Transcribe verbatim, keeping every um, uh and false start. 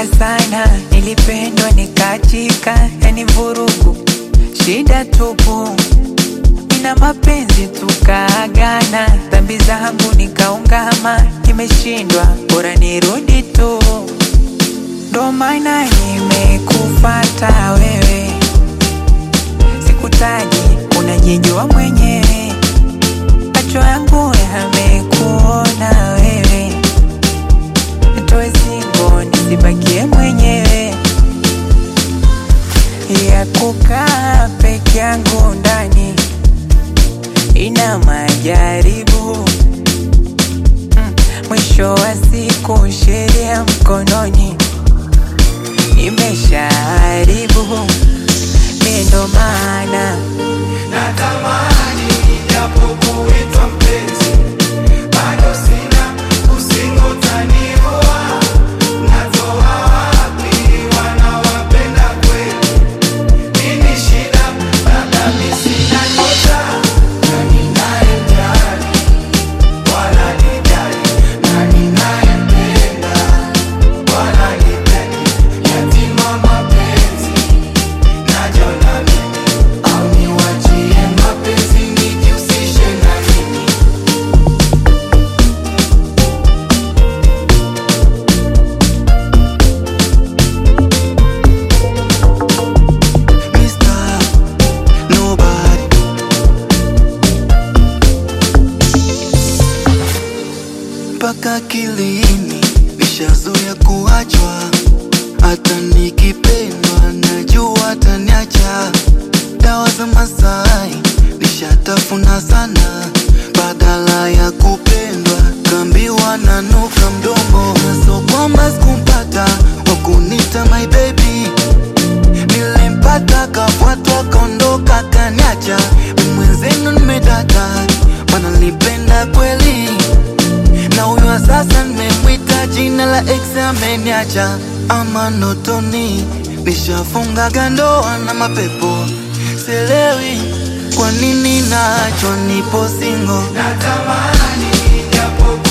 sana, nilipendwa nikachika, yani vurugu, shida tupu. Nina mapenzi tukaagana, dhambi zangu nikaungama, nimeshindwa, bora nirudi tu. Ndo maana nimekufata wewe, sikutaji, unajijua mwenyewe. Macho yangu yamekuona wewe, nitoe singo nisibakie mwenyewe. Ya kukaa peke yangu ndani ina majaribu, mm, mwisho wa siku sheria mkononi, nimeshaharibu. Mimi ndo maana natamani japo kuitwa mpenzi, bado sina usingo utaniua. Natoa wapi wanawapenda kweli? Nini shida? Labda mimi sina nyota, na ninayemjali wala nijali, na ninayempenda wala nipendi. Yatima mapenzi najiona mimi, au niwachie mapenzi nijihusishe na nini? Mister Nobody, mpaka kilini nishazoea kuachwa, hata nikipendwa najua ataniacha. Dawa za Masai nishatafuna sana, badala ya kupendwa kambiwa nanuka mdomo. Naso kwamba sikumpata wakunita my baby, nilimpata kafuatwa kaondoka kaniacha. Mimi mwenzenu nimedata, mana nilipenda kweli, na huyo wa sasa nimemwita jina la ex ameniacha. Ama notoni nishafunga gandoa na mapepo, sielewi kwa nini naachwa, nipo single. Natamani japo